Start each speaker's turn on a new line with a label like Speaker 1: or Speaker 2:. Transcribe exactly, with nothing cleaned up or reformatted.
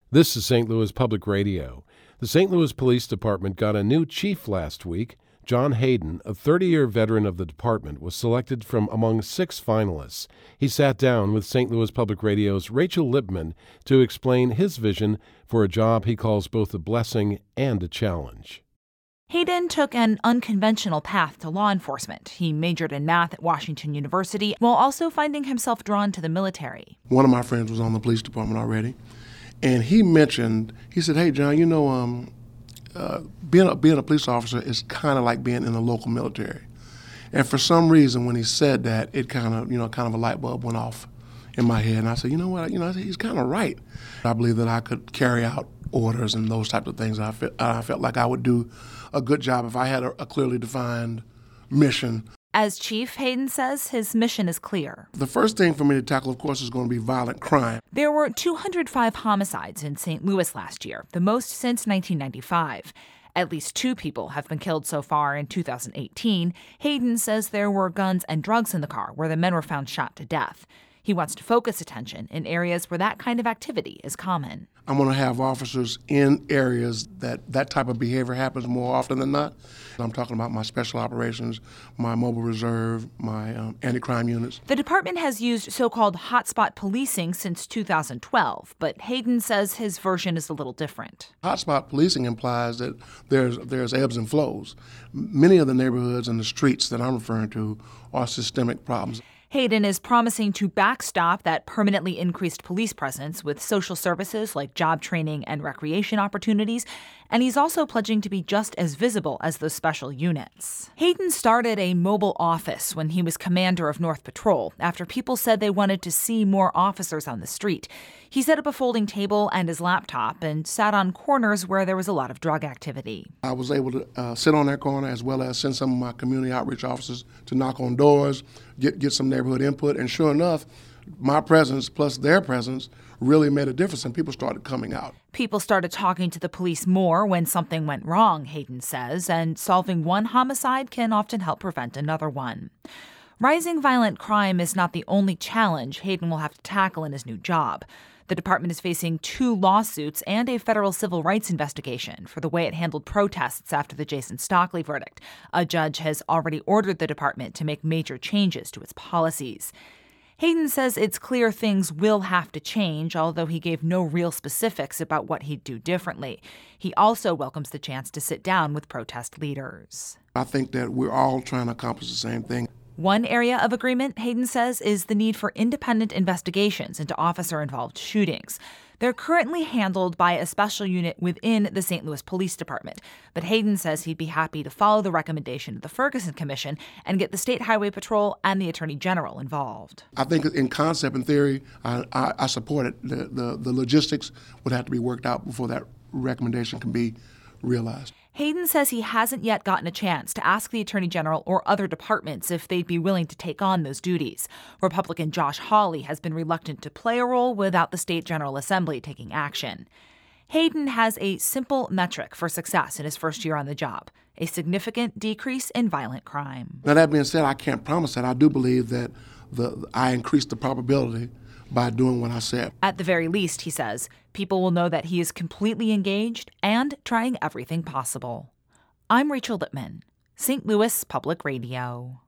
Speaker 1: This is Saint Louis Public Radio. The Saint Louis Police Department got a new chief last week. John Hayden, a thirty-year veteran of the department, was selected from among six finalists. He sat down with Saint Louis Public Radio's Rachel Lippman to explain his vision for a job he calls both a blessing and a challenge.
Speaker 2: Hayden took an unconventional path to law enforcement. He majored in math at Washington University while also finding himself drawn to the military.
Speaker 3: One of my friends was on the police department already, and he mentioned, he said, hey, John, you know, um, uh, being, a, being a police officer is kind of like being in the local military. And for some reason, when he said that, it kind of, you know, kind of a light bulb went off in my head. And I said, you know what, you know, he's kind of right. I believe that I could carry out orders and those types of things. I felt, I felt like I would do a good job if I had a, a clearly defined mission.
Speaker 2: As chief, Hayden says his mission is clear.
Speaker 3: The first thing for me to tackle, of course, is going to be violent crime.
Speaker 2: There were two hundred five homicides in Saint Louis last year, the most since nineteen ninety-five. At least two people have been killed so far in two thousand eighteen. Hayden says there were guns and drugs in the car where the men were found shot to death. He wants to focus attention in areas where that kind of activity is common.
Speaker 3: I'm going to have officers in areas that that type of behavior happens more often than not. I'm talking about my special operations, my mobile reserve, my um, anti-crime units.
Speaker 2: The department has used so-called hotspot policing since two thousand twelve, but Hayden says his version is a little different.
Speaker 3: Hotspot policing implies that there's there's ebbs and flows. Many of the neighborhoods and the streets that I'm referring to are systemic problems.
Speaker 2: Hayden is promising to backstop that permanently increased police presence with social services like job training and recreation opportunities, and he's also pledging to be just as visible as those special units. Hayden started a mobile office when he was commander of North Patrol after people said they wanted to see more officers on the street. He set up a folding table and his laptop and sat on corners where there was a lot of drug activity.
Speaker 3: I was able to uh, sit on that corner as well as send some of my community outreach officers to knock on doors, get, get some neighborhood input, and sure enough, my presence plus their presence really made a difference, and people started coming out.
Speaker 2: People started talking to the police more when something went wrong, Hayden says, and solving one homicide can often help prevent another one. Rising violent crime is not the only challenge Hayden will have to tackle in his new job. The department is facing two lawsuits and a federal civil rights investigation for the way it handled protests after the Jason Stockley verdict. A judge has already ordered the department to make major changes to its policies. Hayden says it's clear things will have to change, although he gave no real specifics about what he'd do differently. He also welcomes the chance to sit down with protest leaders.
Speaker 3: I think that we're all trying to accomplish the same thing.
Speaker 2: One area of agreement, Hayden says, is the need for independent investigations into officer-involved shootings. They're currently handled by a special unit within the Saint Louis Police Department, but Hayden says he'd be happy to follow the recommendation of the Ferguson Commission and get the State Highway Patrol and the Attorney General involved.
Speaker 3: I think in concept and theory, I, I, I support it. The, the, the logistics would have to be worked out before that recommendation can be realized.
Speaker 2: Hayden says he hasn't yet gotten a chance to ask the Attorney General or other departments if they'd be willing to take on those duties. Republican Josh Hawley has been reluctant to play a role without the State General Assembly taking action. Hayden has a simple metric for success in his first year on the job: a significant decrease in violent crime.
Speaker 3: Now, that being said, I can't promise that. I do believe that the I increased the probability by doing what I said.
Speaker 2: At the very least, he says, people will know that he is completely engaged and trying everything possible. I'm Rachel Lippman, Saint Louis Public Radio.